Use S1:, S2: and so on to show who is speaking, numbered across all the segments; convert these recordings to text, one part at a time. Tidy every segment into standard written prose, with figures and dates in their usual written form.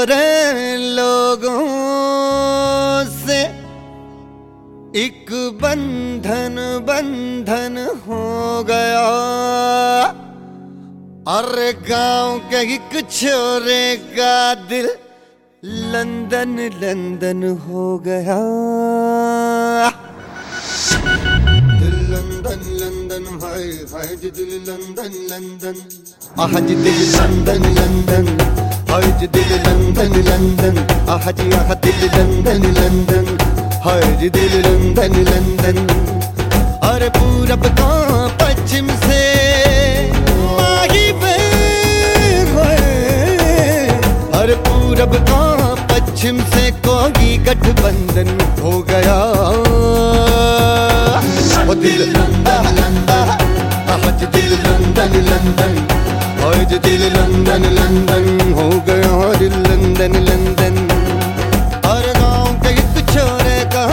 S1: छोरे लोगों से एक बंधन बंधन हो गया। अरे गांव के एक छोरे का दिल लंदन लंदन हो गया। दिल लंदन लंदन हाय हाय दिल लंदन लंदन आज दिल लंदन लंदन हाय दिल लंदन लंदन आज दिल लंदन लंदन हाय दिल लंदन लंदन। अरे पूरब का पश्चिम से माही पे अरे पूरब का पश्चिम से कोई गठबंधन हो गया। ओ दिल लंदन लंदन आज दिल लंदन लंदन आज दिल लंदन लंदन हो गया दिल लंदन लंदन। और गाँव के एक छोरे का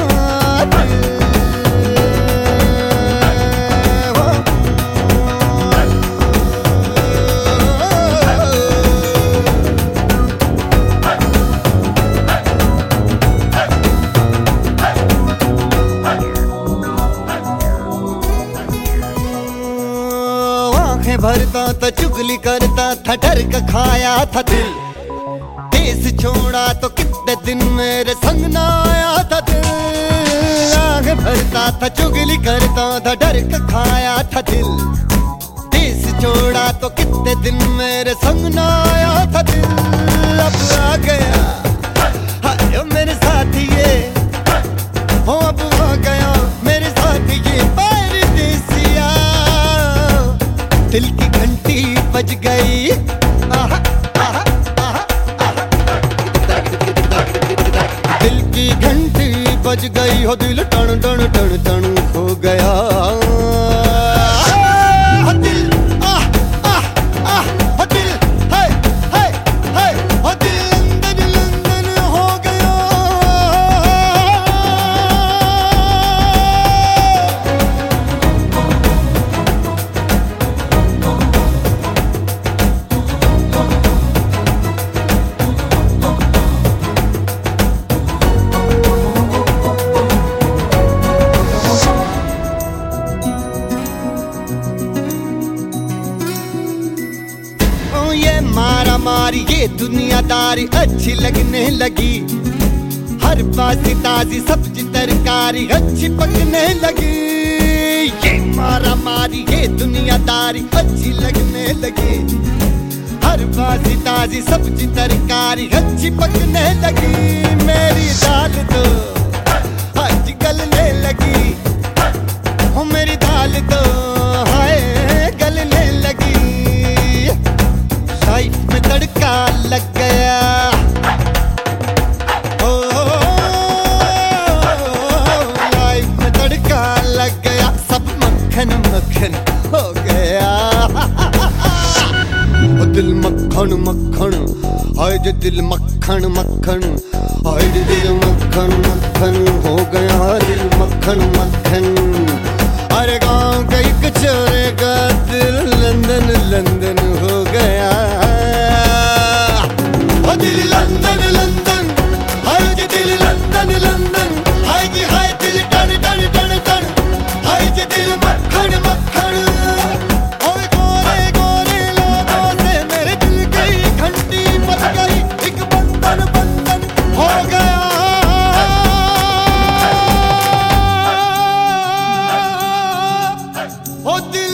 S1: भरता था चुगली करता था डर का खाया था दिल। देश छोड़ा तो कितने दिन मेरे संग ना आया था दिल। आगे भरता था चुगली करता था डर का खाया था दिल। देश छोड़ा तो कितने दिन मेरे संग ना आया था दिल। अब आ गया हाय मेरे साथ ये हो अब आ गया मेरे साथ ये परदेसिया। दिल की घंटी बज गई आहा, आहा, आहा, आहा। दिल की घंटी बज गई हो दिल टन टन टन टन हो गया। दिल आह आह आह दिल हाय हाय हाय दिल लंदन लंदन हो गया। मारा मारी ये दुनियादारी अच्छी लगने लगी। हर बासी ताजी सब्जी तरकारी अच्छी पकने लगी। ये मारा मारी ये दुनियादारी अच्छी लगने लगी। हर बासी ताजी सब्जी तरकारी अच्छी पकने लगी। मेरी दाल तो आज गलने लगी हो मेरी दाल तो हाय गलने लगी। लाइफ में तड़का लग गया ओ लाइफ में तड़का लग गया। सब मक्खन मक्खन हो गया। ओ दिल मक्खन मक्खन हाय दिल मक्खन मक्खन हाय दिल मक्खन मक्खन हो गया दिल मक्खन मक्खन। अरे गाँव का एक छोरे का दिल लंदन लंदन हो गया। ओ दिल लंदन लंदन हाय दिल लंदन लंदन हाय जी हाय दिल टन टन टन टन हाय जी दिल मक्खन मक्खन। ओए गोरे गोरे लोगों से मेरे दिल की घंटी बज गई। एक बंधन बंधन हो गया। ओ दिल